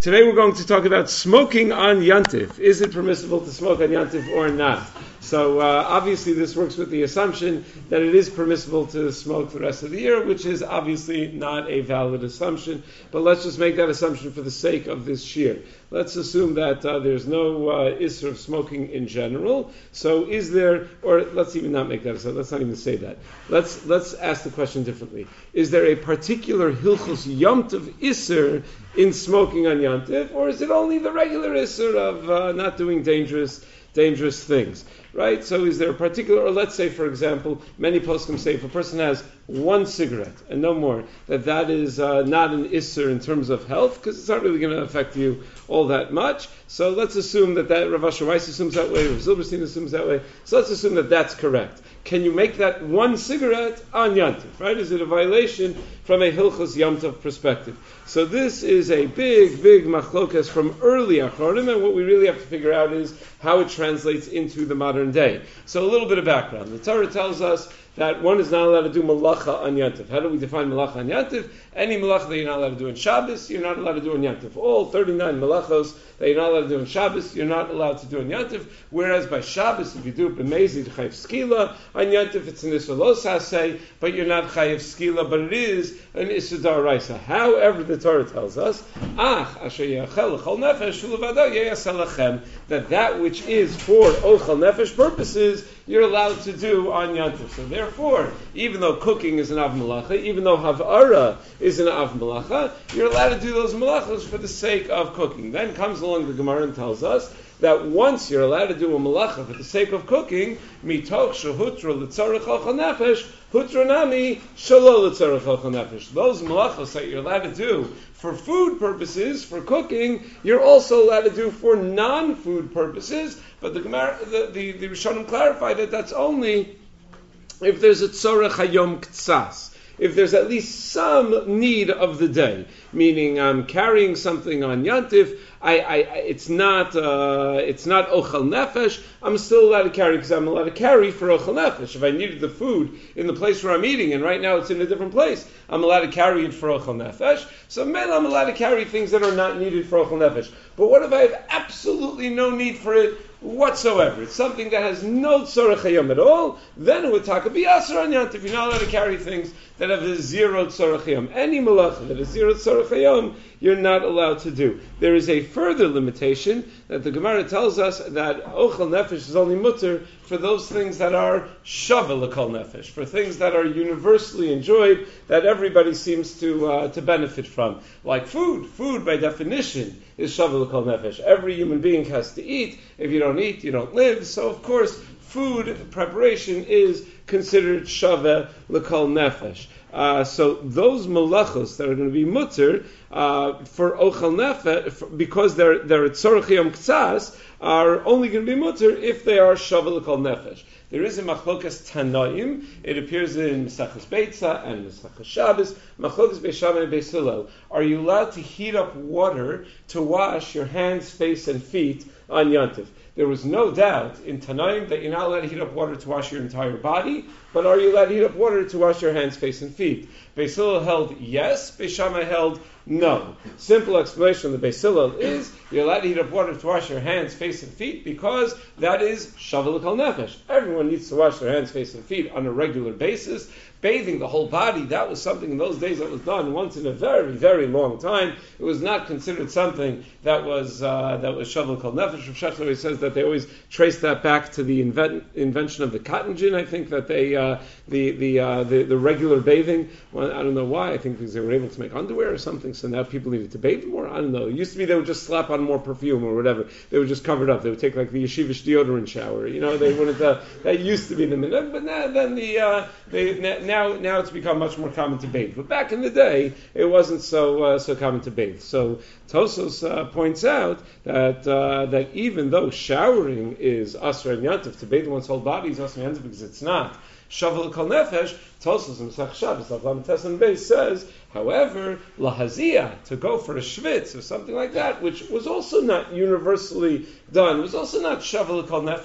Today we're going to talk about smoking on Yantif. Is it permissible to smoke on Yantif or not? So obviously this works with the assumption that it is permissible to smoke the rest of the year, which is obviously not a valid assumption. But let's just make that assumption for the sake of this shir. Let's assume that there's no issur of smoking in general. So is there, or let's even not make that assumption. Let's not even say that. Let's ask the question differently. Is there a particular hilchos yomtiv issur in smoking on Yantif, or is it only the regular issur of not doing dangerous things? Right? So is there a particular, or let's say, for example, many poskim say if a person has one cigarette and no more, that is not an issur in terms of health, because it's not really going to affect you all that much. So let's assume that Rav Asher Weiss assumes that way, Rav Zilberstein assumes that way. So let's assume that that's correct. Can you make that one cigarette on Yantif? Right? Is it a violation from a Hilchos Yom Tov perspective? So this is a big machlokas from early Achronim, and what we really have to figure out is how it translates into the modern day. So a little bit of background. The Torah tells us that one is not allowed to do malacha on Yantif. How do we define malacha on Yantif? Any malacha that you're not allowed to do on Shabbos, you're not allowed to do on Yantif. All 39 malachos that you're not allowed to do on Shabbos, you're not allowed to do on Yantif. Whereas by Shabbos, if you do it b'mezid chayiv skila, on Yantif it's an issur lo saseh, but you're not chayiv skila, but it is an issur daraisa. However, the Torah tells us, asher yachel l'chol nefesh u'levado yeyaseh lachem, that which is for ochel nefesh purposes, you're allowed to do on Yantif. So therefore, even though cooking is an av malacha, even though havara is an av malacha, you're allowed to do those malachos for the sake of cooking. Then comes along the Gemara and tells us that once you're allowed to do a malacha for the sake of cooking, mitoch shehutra l'tzarech ochel nefesh, hutra nami shelo l'tzarech ochel nefesh. Those malachos that you're allowed to do for food purposes, for cooking, you're also allowed to do for non-food purposes. But the Gemara, the Rishonim clarify that that's only if there's a tzorech hayom ktsas. If there's at least some need of the day, meaning I'm carrying something on Yantif, it's not ochel nefesh, I'm still allowed to carry because I'm allowed to carry for ochel nefesh. If I needed the food in the place where I'm eating, and right now it's in a different place, I'm allowed to carry it for ochel nefesh. So then I'm allowed to carry things that are not needed for ochel nefesh. But what if I have absolutely no need for it whatsoever? It's something that has no tzorech hayom at all. Then it would talk about asur on Yantif. You're not allowed to carry things that have a zero tzorech hayom. Any malacha that has zero tzorech hayom, you're not allowed to do. There is a further limitation that the Gemara tells us that ochel nefesh is only mutter for those things that are shava l'kol nefesh, for things that are universally enjoyed, that everybody seems to benefit from. Like food. Food, by definition, is shava l'kol nefesh. Every human being has to eat. If you don't eat, you don't live. So, of course, food preparation is considered shava l'kol nefesh. So those malachos that are going to be mutter for ochel nefesh, because they're tzorech yom ktsas, are only going to be mutter if they are shava l'kol nefesh. There is a machlokas tanoim. It appears in Mesachos Beitza and Mesachos Shabbos. Machlokas Beis Shammai and Beis Hillel. Are you allowed to heat up water to wash your hands, face, and feet on Yantif? There was no doubt in Tanaim that you're not allowed to heat up water to wash your entire body, but are you allowed to heat up water to wash your hands, face, and feet? Beis Hillel held yes, Beis Shammai held no. Simple explanation of the Beis Hillel is you're allowed to heat up water to wash your hands, face, and feet because that is shava l'kol nefesh. Everyone needs to wash their hands, face, and feet on a regular basis. Bathing the whole body, that was something in those days that was done once in a very, very long time. It was not considered something that was shava l'kol nefesh. Rav Shachar says that they always trace that back to the invention of the cotton gin. I think that they the regular bathing. Well, I don't know why. I think because they were able to make underwear or something. So now people needed to bathe more. I don't know. It used to be they would just slap on more perfume or whatever. They would just cover it up. They would take like the yeshivish deodorant shower. You know, they wouldn't. That used to be the minhag. But now it's become much more common to bathe. But back in the day, it wasn't so common to bathe. So Tosos points out that even though showering is asur and yantif, to bathe one's whole body is asur and yantif because it's not shava l'kol nefesh. Tosos in Mesach Shabbos, Lav Tes and Beis says, however, lahazia, to go for a shvitz or something like that, which was also not universally done, was also not shava l'kol nefesh.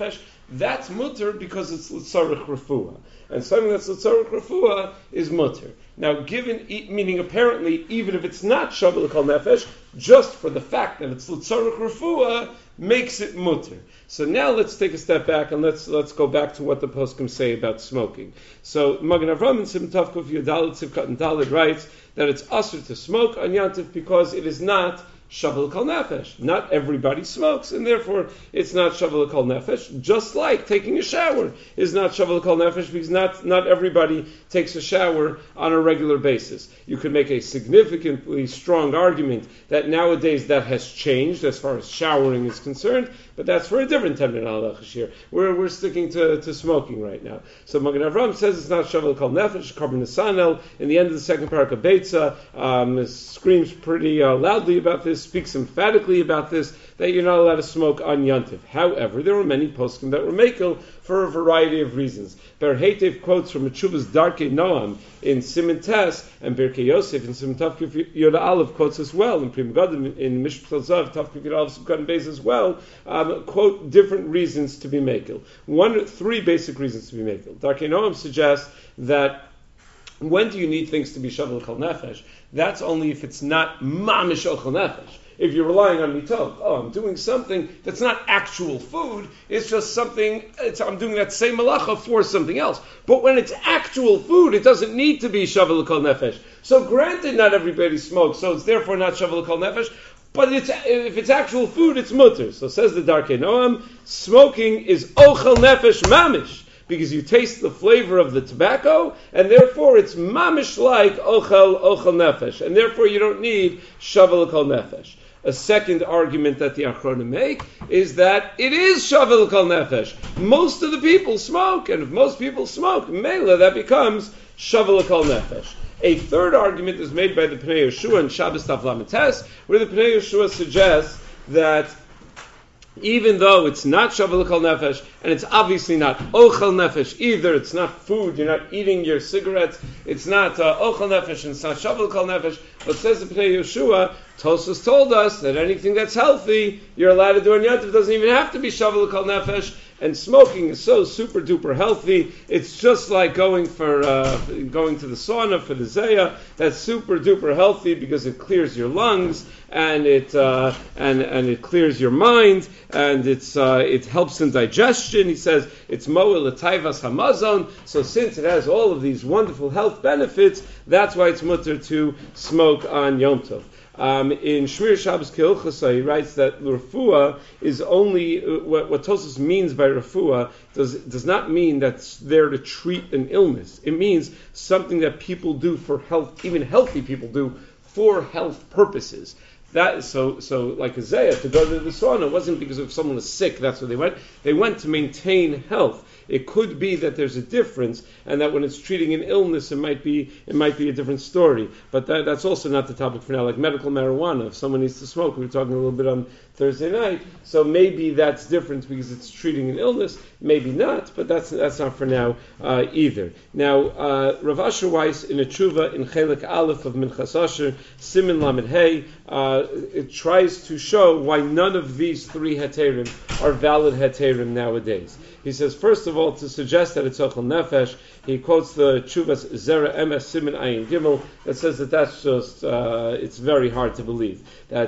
that's mutter because it's l'tzarech refuah. And something that's l'tzarech refuah is mutter. Now, meaning apparently, even if it's not shavu l'kol nefesh, just for the fact that it's l'tzarech refuah, makes it mutter. So now let's take a step back and let's go back to what the poskim say about smoking. So Magen Avraham in Simon Tav Kuf Yudalid Sivkat and Dalid writes that it's asur to smoke on Yantif because it is not shavu l'kol nefesh. Not everybody smokes, and therefore it's not shavu l'kol nefesh. Just like taking a shower is not shavu l'kol nefesh because not everybody takes a shower on a regular basis. You could make a significantly strong argument that nowadays that has changed as far as showering is concerned, but that's for a different time than halacha here. We're sticking to smoking right now. So Magen Avraham says it's not shavu l'kol nefesh. Karban Nesanel in the end of the second parak of Beitza screams pretty loudly about this, speaks emphatically about this, that you're not allowed to smoke on Yantiv. However, there were many poskim that were mekel for a variety of reasons. Ber Heitev quotes from Mechuvas Darkei Noam in Siman Tes, and Birkei Yosef in Siman Tav Kuf Yoda Aleph quotes as well, and Pri Megadim in Mishpat Zav Tav Kuf Yoda Aleph Sukkot Beis as well, quote different reasons to be mekel. Three basic reasons to be mekel. Darkei Noam suggests that when do you need things to be shavu l'kol nefesh? That's only if it's not mamish ochel nefesh. If you're relying on mitov, I'm doing something that's not actual food, it's just something, I'm doing that same malacha for something else. But when it's actual food, it doesn't need to be shavu l'kol nefesh. So granted, not everybody smokes, so it's therefore not shavu l'kol nefesh, but if it's actual food, it's mutter. So says the Darkei Noam, smoking is ochel nefesh mamish, because you taste the flavor of the tobacco, and therefore it's mamish like ochel nefesh, and therefore you don't need shavu l'kol nefesh. A second argument that the Achronim make is that it is shavu l'kol nefesh. Most of the people smoke, and if most people smoke, mela, that becomes shavu l'kol nefesh. A third argument is made by the Pnei Yehoshua in Shabbos Tav Lamed Tes, where the Pnei Yehoshua suggests that even though it's not shavu l'kol nefesh, and it's obviously not ochel nefesh either, it's not food, you're not eating your cigarettes, it's not ochel nefesh, and it's not shavu l'kol nefesh, but says the Pnei Yehoshua, Tosfos told us that anything that's healthy, you're allowed to do on Yantiv, doesn't even have to be shavu l'kol nefesh, and smoking is so super duper healthy. It's just like going to the sauna for the zeya. That's super duper healthy because it clears your lungs and it clears your mind and it helps in digestion. He says it's moel l'taivas hamazon. So since it has all of these wonderful health benefits, that's why it's mutter to smoke on Yom Tov. In Shmir Shabbos Keilchasa, he writes that refuah is only what Tosfos means by refuah does not mean that's there to treat an illness. It means something that people do for health, even healthy people do for health purposes. That so like a zeya, to go to the sauna wasn't because if someone was sick, that's where they went. They went to maintain health. It could be that there's a difference, and that when it's treating an illness, it might be a different story. But that's also not the topic for now. Like medical marijuana, if someone needs to smoke, we were talking a little bit on Thursday night. So maybe that's different because it's treating an illness. Maybe not, but that's not for now either. Now, Rav Asher Weiss in a tshuva in Chelik Aleph of Minchas Asher, Siman Lamed Hey, it tries to show why none of these three heterim are valid heterim nowadays. He says, first of all, to suggest that it's ochel nefesh, he quotes the Tshuvas Zera Emes Siman Ayin Gimel that says that's just it's very hard to believe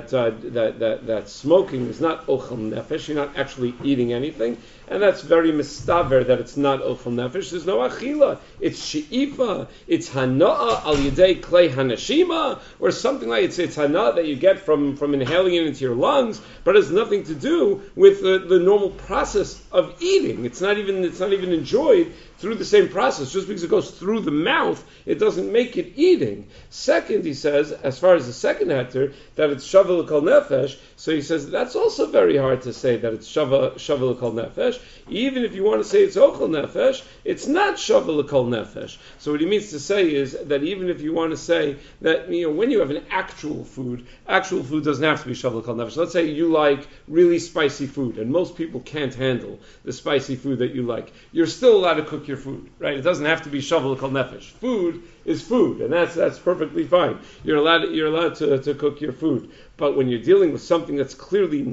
that smoking is not ochel nefesh. You're not actually eating anything, and that's very mistaver that it's not ochel nefesh. There's no achila. It's she'ifa. It's hana'a al yedei klei hanashima, or something like it's hana'a that you get from inhaling it into your lungs, but it has nothing to do with the normal process of eating. It's not even enjoyed through the same process. Just because it goes through the mouth, it doesn't make it eating. Second, he says, as far as the second heter, that it's shavu l'kol nefesh, so he says that's also very hard to say that it's shavu l'kol nefesh. Even if you want to say it's ochel nefesh, it's not shavu l'kol nefesh. So what he means to say is that even if you want to say that, when you have an actual food doesn't have to be shavu l'kol nefesh. Let's say you like really spicy food, and most people can't handle the spicy food that you like. You're still allowed to cook your food, right? It doesn't have to be shavu l'kol nefesh. Food is food, and that's perfectly fine. You're allowed to cook your food. But when you're dealing with something that's clearly not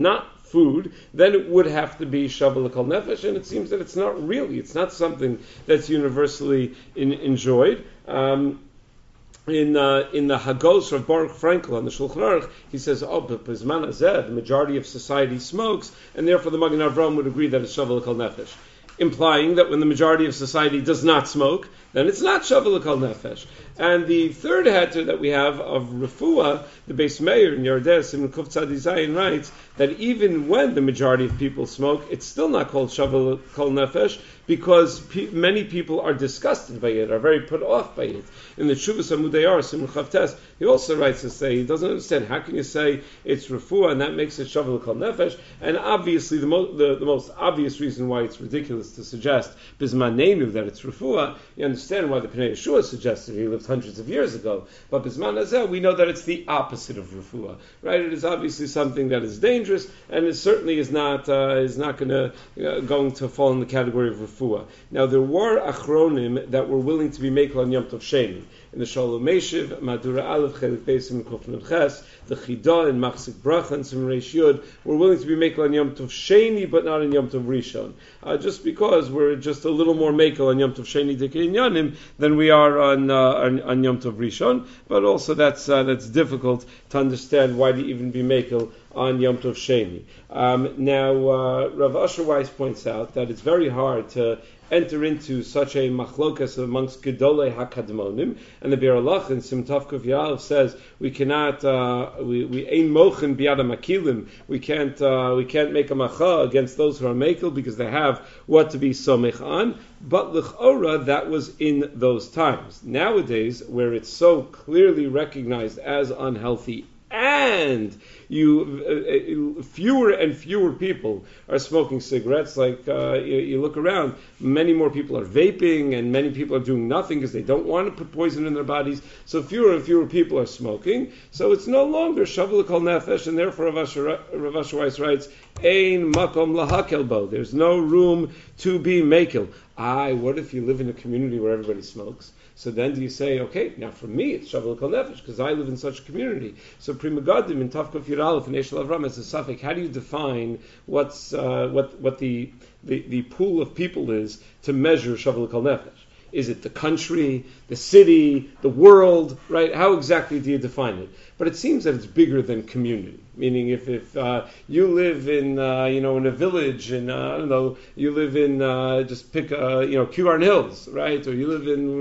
food, then it would have to be Shavuot L'Kol Nefesh, and it seems that it's not something that's universally enjoyed. In the Hagos of Baruch Frankel on the Shulchan Aruch, he says, but Bizman Hazeh, the majority of society smokes, and therefore the Magen Avraham would agree that it's Shavuot L'Kol Nefesh, implying that when the majority of society does not smoke, then it's not Shavuot L'Kol Nefesh. And the third heter that we have of Refuah, the Beis Meir in Yordeh Simon Kuf Tzadi Zayin writes that even when the majority of people smoke, it's still not called Shavuot L'Kol Nefesh, because many people are disgusted by it, are very put off by it. In the Shuvas Amudei Or, Simon Chavtes, he also writes to say, he doesn't understand, how can you say it's Refuah and that makes it Shavuot L'Kol Nefesh? And obviously the most obvious reason why it's ridiculous to suggest Bizman Neinu that it's Refuah, you understand why the Pnei Yeshua suggested it. He lived hundreds of years ago. But Bizman Hazeh, we know that it's the opposite of Refuah, right? It is obviously something that is dangerous, and it certainly is not going to fall in the category of Refuah. Now, there were Achronim that were willing to be Mekel on Yom Tov Sheni. In the Shalom Meshiv, Madura Aleph, Chelik Beis, and Kuf Nun Ches, the Chidah and Machzik Bracha and Sim Reish Yud were willing to be Mekel on Yom Tov Sheni, but not on Yom Tov Rishon. Just because we're just a little more Mekel on Yom Tov Sheni Dikei Inyanim than we are on Yom Tov Rishon, but also that's difficult to understand why to even be Mekel on Yom Tov Sheni. Now, Rav Asher Weiss points out that it's very hard to enter into such a machlokas amongst Gedolei HaKadmonim, and the Be'er Halach in Simtav Kuf Ya'alef says we cannot we ein mochen biyad makilim, we can't make a macha against those who are mekel because they have what to be somech on. But l'chora, that was in those times. Nowadays, where it's so clearly recognized as unhealthy, and fewer and fewer people are smoking cigarettes. Like you look around, many more people are vaping, and many people are doing nothing because they don't want to put poison in their bodies. So fewer and fewer people are smoking. So it's no longer Shavuot L'Kol Nefesh, and therefore Rav Asher Weiss writes, Ein makom lahakel bo. There's no room to be makel. What if you live in a community where everybody smokes? So then do you say, okay, now for me it's Shavuot L'Kol Nefesh because I live in such a community. So Pri Megadim in Tavkuf Yud Aleph in Eshel Avram as a suffix, how do you define what the pool of people is to measure Shavuot L'Kol Nefesh? Is it the country, the city, the world, right? How exactly do you define it? But it seems that it's bigger than community. Meaning, if you live in in a village, and you live in just pick Kew Gardens Hills, right? Or you live in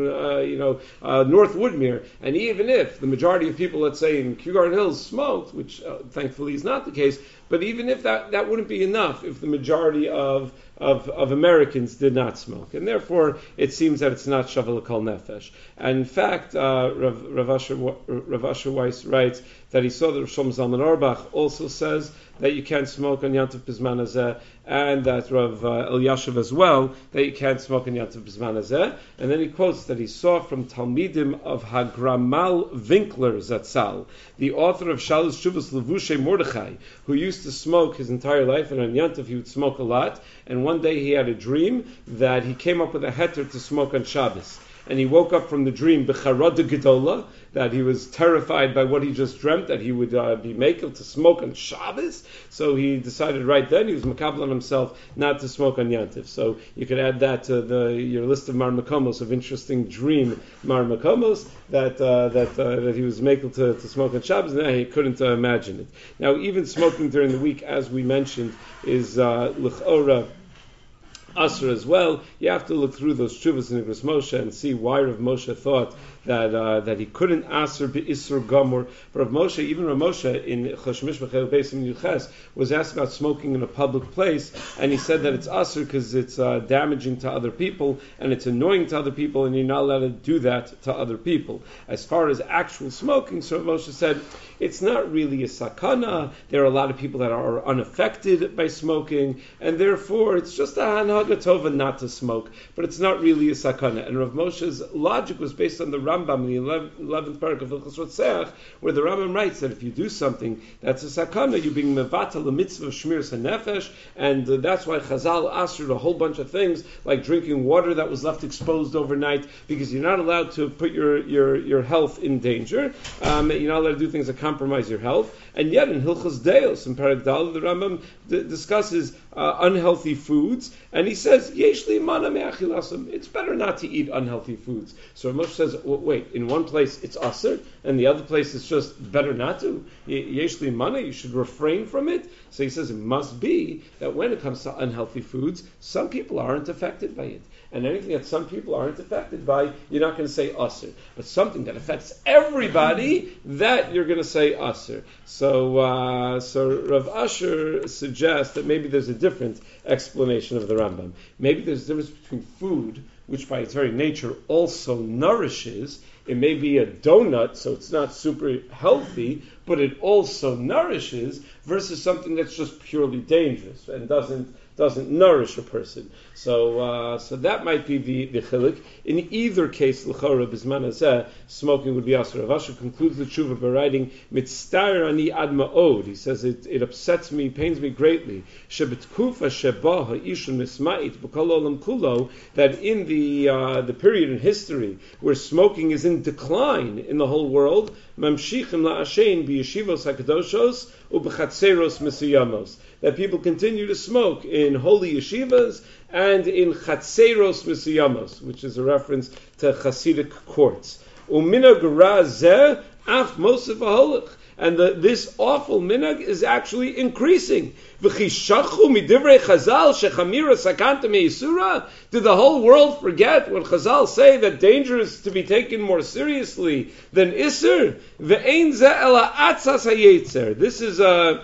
North Woodmere, and even if the majority of people, let's say in Kew Gardens Hills, smoked, which thankfully is not the case, but even if that wouldn't be enough if the majority of Americans did not smoke, and therefore it seems that it's not Shavuot L'Kol Nefesh. And in fact, Rav Asher Weiss writes that he saw that Rav Shlomo Zalman Auerbach also says that you can't smoke on Yom Tov Bizman Hazeh, and that Rav Elyashiv as well, that you can't smoke on Yom Tov Bizman Hazeh. And then he quotes that he saw from Talmidim of Hagramal Winkler Zatzal, the author of Shalos Shuvas Levushe Mordechai, who used to smoke his entire life, and on Yom Tov he would smoke a lot, and one day he had a dream that he came up with a heter to smoke on Shabbos. And he woke up from the dream, B'charada Gedola, that he was terrified by what he just dreamt, that he would be makel to smoke on Shabbos. So he decided right then, he was makabel on himself not to smoke on Yantiv. So you could add that to your list of marmakomos, of interesting dream marmakomos, that he was makel to smoke on Shabbos, and he couldn't imagine it. Now, even smoking during the week, as we mentioned, is l'chora Asr as well. You have to look through those Shuvas in Igros Moshe and see why Rav Moshe thought that he couldn't Asr B'Isur Gomor. But Rav Moshe, even Rav Moshe in Chosh Mishpach El Beis Yuches was asked about smoking in a public place, and he said that it's Asr because it's damaging to other people and it's annoying to other people, and you're not allowed to do that to other people. As far as actual smoking, so Rav Moshe said it's not really a sakana. There are a lot of people that are unaffected by smoking, and therefore it's just a hanhaga tova not to smoke, but it's not really a sakana. And Rav Moshe's logic was based on the Rambam in the 11th parak of Hilchos Rotzeach, where the Rambam writes that if you do something that's a sakana, you're being mevatel the mitzvah of shmiras hanefesh, and that's why Chazal askered a whole bunch of things like drinking water that was left exposed overnight, because you're not allowed to put your health in danger. You're not allowed to do things that compromise your health. And yet in Hilchos Deos, in Parak Dal, the Rambam discusses unhealthy foods, and he says, Yesh li mana me'achilasam. It's better not to eat unhealthy foods. So Moshe says, wait, in one place it's aser, and the other place it's just better not to. Yesh li mana, you should refrain from it. So he says it must be that when it comes to unhealthy foods, some people aren't affected by it. And anything that some people aren't affected by, you're not going to say aser. But something that affects everybody, that you're going to say aser. So Rav Asher suggests that maybe there's a different explanation of the Rambam. Maybe there's a difference between food, which by its very nature also nourishes. It may be a donut, so it's not super healthy, but it also nourishes, versus something that's just purely dangerous and doesn't nourish a person. So that might be the chiluk. In either case, l'chora b'zman hazeh, smoking would be asur. Rav Asher concludes the tshuva by writing, "Mitztarer ani ad ma'od." He says it upsets me, pains me greatly. Shebetkufa sheba ha'ishun misma'it b'kol olam kulo, that in the period in history where smoking is in decline in the whole world, mamshichim la'ashein b'yeshivos hakadoshos u'b'chatzeros mesuyamos, that people continue to smoke in holy yeshivas and in chatzeros mesuyamos, which is a reference to Hasidic courts. U'minag razeh af mosef v'holach, and this awful minhag is actually increasing. V'chishachu midivrei Chazal shechamira sakanta meisura. Did the whole world forget what Chazal say, that danger is to be taken more seriously than Isser? Ve'ein ze ela atzas hayetzer. This is a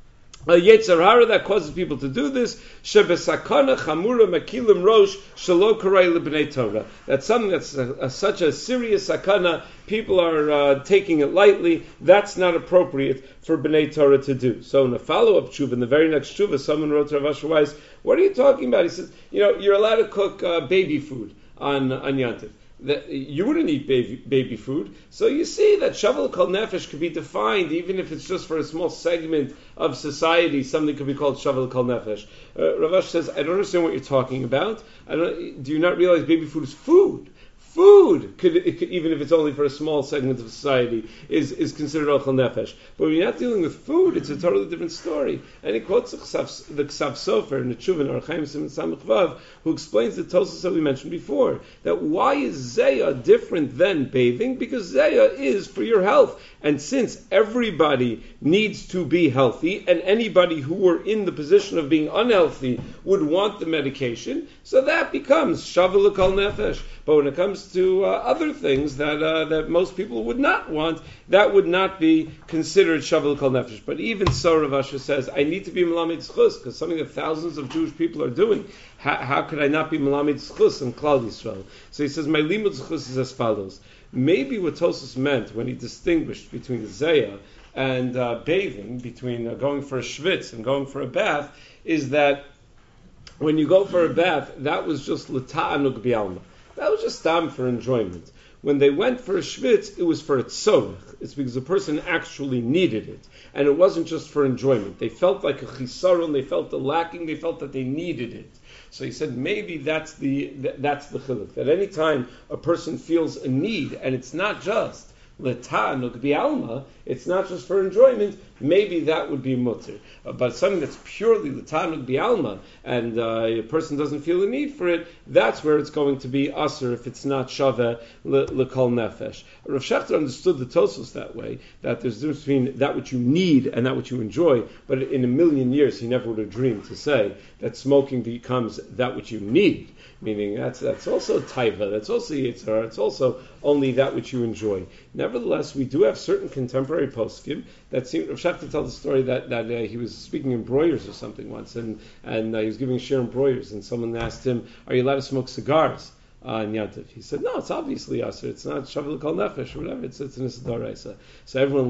yetzer hara that causes people to do this. Shebesakana chamura makilim rosh shelo karai lebnei Torah. That's something that's such a serious sakana. People are taking it lightly. That's not appropriate for bnei Torah to do. So in a follow-up tshuva, in the very next tshuva, someone wrote to Rav Asher Weiss, "What are you talking about?" He says, "You're allowed to cook baby food on Yantiv. That you wouldn't eat baby food. So you see that shavuot kol nefesh could be defined, even if it's just for a small segment of society. Something could be called shavuot kol nefesh." Rav Asher says, "I don't understand what you're talking about. Do you not realize baby food is food? Food, even if it's only for a small segment of society, is considered ochel nefesh. But when you're not dealing with food, it's a totally different story." And he quotes the Ksav Sofer in the Tshuva in Orach Chaim Siman Samech Vav, who explains the Tosfos that we mentioned before, that why is Zayah different than bathing? Because Zayah is for your health. And since everybody needs to be healthy, and anybody who were in the position of being unhealthy would want the medication, so that becomes shavuot kol nefesh. But when it comes to other things that most people would not want, that would not be considered shavuot kol nefesh. But even so, Rav Asher says, I need to be melamed zchus, because something that thousands of Jewish people are doing. How could I not be melamed zchus in Klal Yisrael? So he says, my limud zchus is as follows. Maybe what Tosfos meant when he distinguished between Zayah and bathing, between going for a shvitz and going for a bath, is that when you go for a bath, that was just l'ta'anug bi'alma. That was just time for enjoyment. When they went for a shvitz, it was for a tzorech. It's because the person actually needed it. And it wasn't just for enjoyment. They felt like a chisaron, they felt the lacking, they felt that they needed it. So he said maybe that's the chiluk. That any time a person feels a need, and it's not just l'ta'anug bi'alma, it's not just for enjoyment, maybe that would be mutter. But something that's purely l'ta'anug bi'alma, and a person doesn't feel a need for it, that's where it's going to be asur if it's not shaveh l'kol nefesh. Rav Shechter understood the Tosfos that way, that there's a difference between that which you need and that which you enjoy, but in a million years he never would have dreamed to say that smoking becomes that which you need. Meaning that's also taiva, that's also yitzhar, it's also only that which you enjoy. Nevertheless, we do have certain contemporary poskim that seem. Rav Shechter tells the story that he was speaking in broilers or something once, and he was giving a shir in broilers, and someone asked him, "Are you allowed to smoke cigars on Yantiv?" He said, "No, it's obviously asur. It's not shavuot kol nefesh or whatever. It's an issa d'oraisa." So everyone laughed.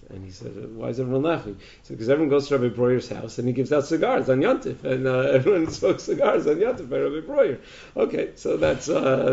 And he said, why is everyone laughing? He said, because everyone goes to Rabbi Breuer's house and he gives out cigars on Yantif, and everyone smokes cigars on Yantif by Rabbi Breuer. Okay, so that's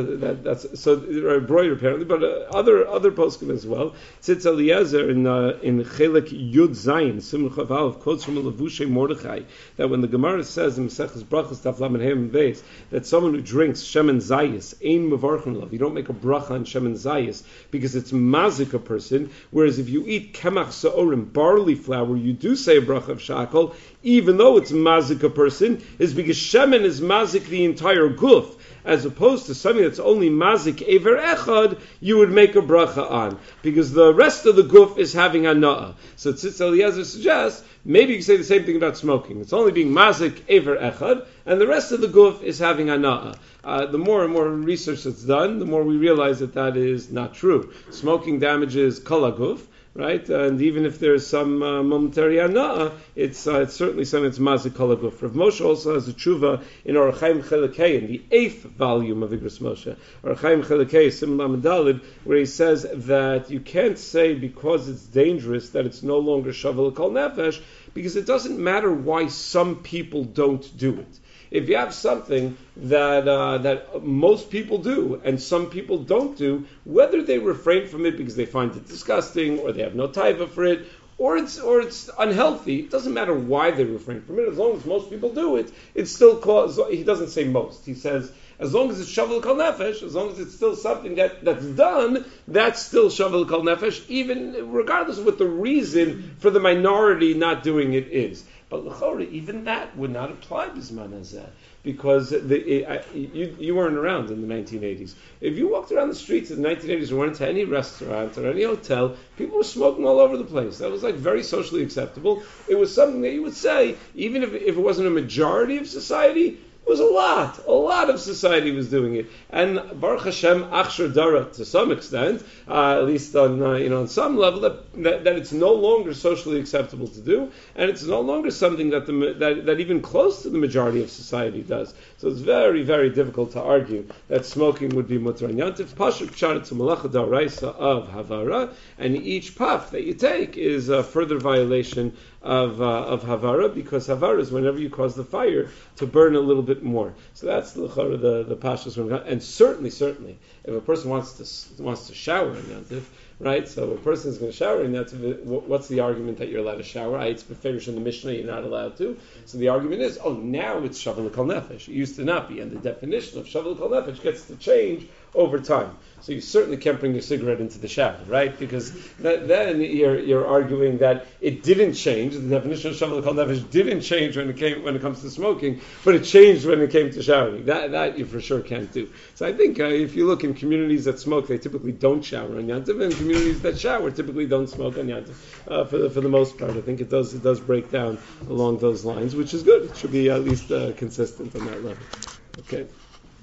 so Rabbi Breuer apparently, but other poskim as well. Tzitz Eliezer in Chelik Yud Zayin Simcha Vav quotes from a Levushe Mordechai that when the Gemara says in Maseches Brachos Daf Lamed Hey Beis that someone who drinks Shemen Zayis Ein Mevarchen Lav, you don't make a bracha on Shemen Zayis because it's mazik a person, whereas if you eat Kemach Sa'orim, barley flour, you do say a bracha of Shakol, even though it's mazik a person, is because Shemen is mazik the entire guf, as opposed to something that's only mazik Ever Echad, you would make a bracha on, because the rest of the guf is having ana'ah. So Tzitz Eliezer suggests, maybe you can say the same thing about smoking. It's only being mazik Ever Echad, and the rest of the guf is having ana'ah. The more and more research that's done, the more we realize that is not true. Smoking damages kol haguf, right? And even if there's some momentary ana'ah, it's certainly something that's mazik kol haguf. Rav Moshe also has a tshuva in Orach Chaim Chelekei, in the 8th volume of Igros Moshe, Orach Chaim Chelekei, Sim Lamed Daled, where he says that you can't say because it's dangerous that it's no longer shavel kol nefesh, because it doesn't matter why some people don't do it. If you have something that most people do and some people don't do, whether they refrain from it because they find it disgusting or they have no taiva for it, or it's unhealthy, it doesn't matter why they refrain from it. As long as most people do it, it's still called. He doesn't say most. He says as long as it's shavel kol nefesh, as long as it's still something that's done, that's still shavel kol nefesh, even regardless of what the reason for the minority not doing it is. But l'chora, even that would not apply bisman hazeh, because you weren't around in the 1980s. If you walked around the streets in the 1980s and went to any restaurant or any hotel, people were smoking all over the place. That was like very socially acceptable. It was something that you would say, even if it wasn't a majority of society, it was a lot of society was doing it, and Baruch Hashem Achshar Dara to some extent, at least on some level, that it's no longer socially acceptable to do, and it's no longer something that even close to the majority of society does. So it's very, very difficult to argue that smoking would be mutar and yantif. Pashut pshat to malacha daraisa of havara, and each puff that you take is a further violation of havara, because havara is whenever you cause the fire to burn a little bit more. So that's the pashas. And certainly, if a person wants to shower in yantif, right? So a person is going to shower in yantif. What's the argument that you're allowed to shower? It's beferish in the Mishnah you're not allowed to. So the argument is, now it's shavel kol nefesh. It used to not be, and the definition of shavel kol nefesh gets to change over time. So you certainly can't bring your cigarette into the shower, right? Because then you're arguing that it didn't change. The definition of shavel kol nefesh didn't change when it comes to smoking, but it changed when it came to showering. That you for sure can't do. So I think if you look in communities that smoke, they typically don't shower on Yantiv, and communities that shower typically don't smoke on Yantiv. For the most part, I think it does break down along those lines, which is good. It should be at least consistent on that level. Okay.